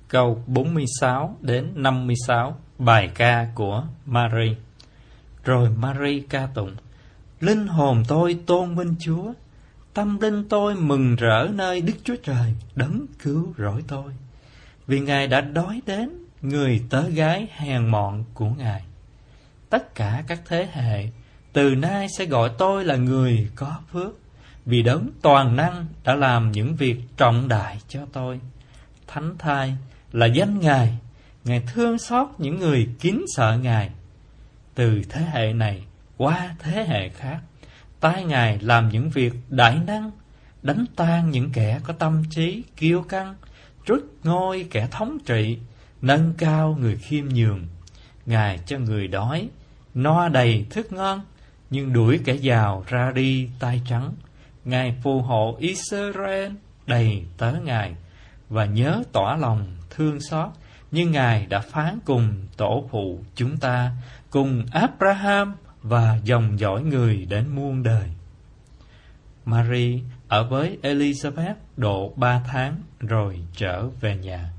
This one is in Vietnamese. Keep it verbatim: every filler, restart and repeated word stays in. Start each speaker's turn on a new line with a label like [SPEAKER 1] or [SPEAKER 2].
[SPEAKER 1] câu bốn mươi sáu đến năm mươi sáu, bài ca của Mary. Rồi Mary ca tụng: Linh hồn tôi tôn vinh Chúa, tâm linh tôi mừng rỡ nơi Đức Chúa Trời, đấng cứu rỗi tôi. Vì Ngài đã đói đến người tớ gái hèn mọn của Ngài. Tất cả các thế hệ từ nay sẽ gọi tôi là người có phước, vì đấng toàn năng đã làm những việc trọng đại cho tôi. Thánh thai là danh Ngài, Ngài thương xót những người kính sợ Ngài. Từ thế hệ này qua thế hệ khác, tay Ngài làm những việc đại năng, đánh tan những kẻ có tâm trí kiêu căng, trút ngôi kẻ thống trị, nâng cao người khiêm nhường. Ngài cho người đói no đầy thức ngon, nhưng đuổi kẻ giàu ra đi tay trắng. Ngài phù hộ Israel đầy tớ Ngài, và nhớ tỏa lòng thương xót, như Ngài đã phán cùng tổ phụ chúng ta, cùng Abraham và dòng dõi người đến muôn đời. Mary ở với Elizabeth độ ba tháng rồi trở về nhà.